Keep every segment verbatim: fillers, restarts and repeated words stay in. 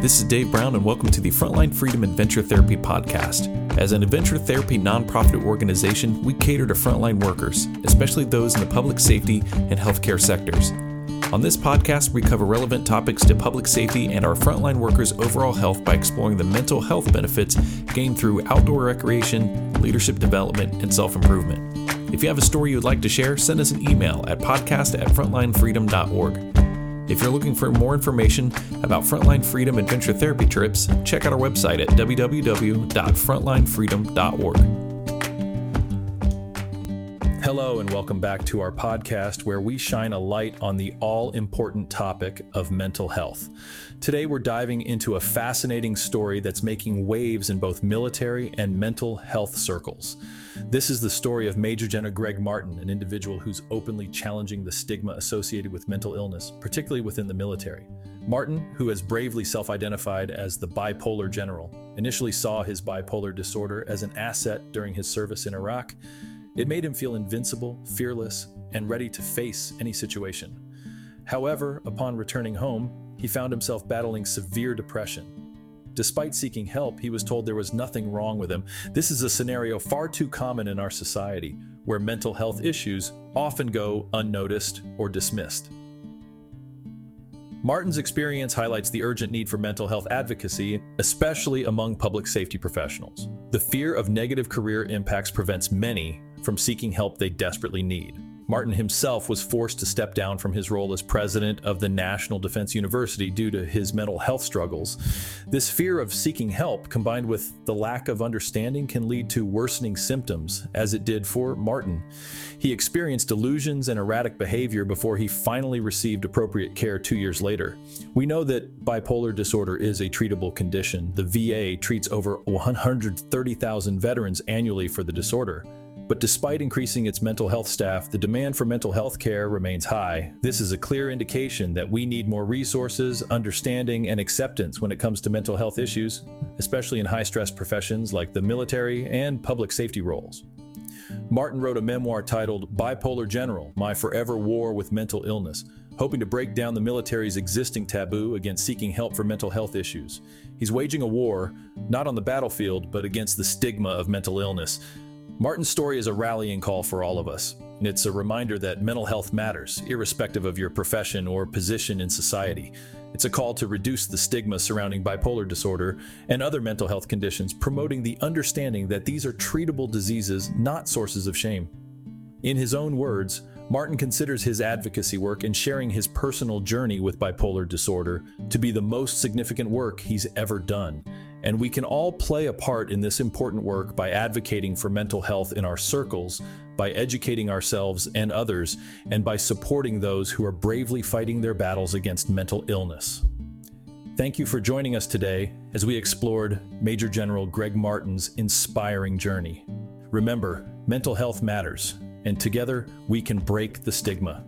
This is Dave Brown, and welcome to the Frontline Freedom Adventure Therapy Podcast. As an adventure therapy nonprofit organization, we cater to frontline workers, especially those in the public safety and healthcare sectors. On this podcast, we cover relevant topics to public safety and our frontline workers' overall health by exploring the mental health benefits gained through outdoor recreation, leadership development, and self-improvement. If you have a story you would like to share, send us an email at podcast at frontline freedom dot org. If you're looking for more information about Frontline Freedom Adventure Therapy trips, check out our website at w w w dot frontline freedom dot org. Hello and welcome back to our podcast where we shine a light on the all-important topic of mental health. Today we're diving into a fascinating story that's making waves in both military and mental health circles. This is the story of Major General Greg Martin, an individual who's openly challenging the stigma associated with mental illness, particularly within the military. Martin, who has bravely self-identified as the bipolar general, initially saw his bipolar disorder as an asset during his service in Iraq. It made him feel invincible, fearless, and ready to face any situation. However, upon returning home, he found himself battling severe depression. Despite seeking help, he was told there was nothing wrong with him. This is a scenario far too common in our society, where mental health issues often go unnoticed or dismissed. Martin's experience highlights the urgent need for mental health advocacy, especially among public safety professionals. The fear of negative career impacts prevents many from seeking help they desperately need. Martin himself was forced to step down from his role as president of the National Defense University due to his mental health struggles. This fear of seeking help, combined with the lack of understanding, can lead to worsening symptoms, as it did for Martin. He experienced delusions and erratic behavior before he finally received appropriate care two years later. We know that bipolar disorder is a treatable condition. The V A treats over one hundred thirty thousand veterans annually for the disorder. But despite increasing its mental health staff, the demand for mental health care remains high. This is a clear indication that we need more resources, understanding, and acceptance when it comes to mental health issues, especially in high-stress professions like the military and public safety roles. Martin wrote a memoir titled Bipolar General: My Forever War with Mental Illness, hoping to break down the military's existing taboo against seeking help for mental health issues. He's waging a war, not on the battlefield, but against the stigma of mental illness. Martin's story is a rallying call for all of us, and it's a reminder that mental health matters, irrespective of your profession or position in society. It's a call to reduce the stigma surrounding bipolar disorder and other mental health conditions, promoting the understanding that these are treatable diseases, not sources of shame. In his own words, Martin considers his advocacy work and sharing his personal journey with bipolar disorder to be the most significant work he's ever done. And we can all play a part in this important work by advocating for mental health in our circles, by educating ourselves and others, and by supporting those who are bravely fighting their battles against mental illness. Thank you for joining us today as we explored Major General Greg Martin's inspiring journey. Remember, mental health matters, and together we can break the stigma.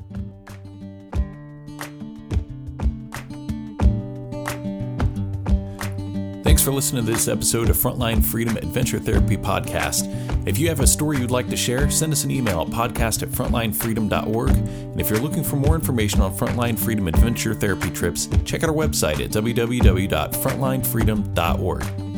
Thanks for listening to this episode of Frontline Freedom Adventure Therapy Podcast. If you have a story you'd like to share, send us an email at podcast at frontline freedom dot org. And if you're looking for more information on Frontline Freedom Adventure Therapy trips, check out our website at w w w dot frontline freedom dot org.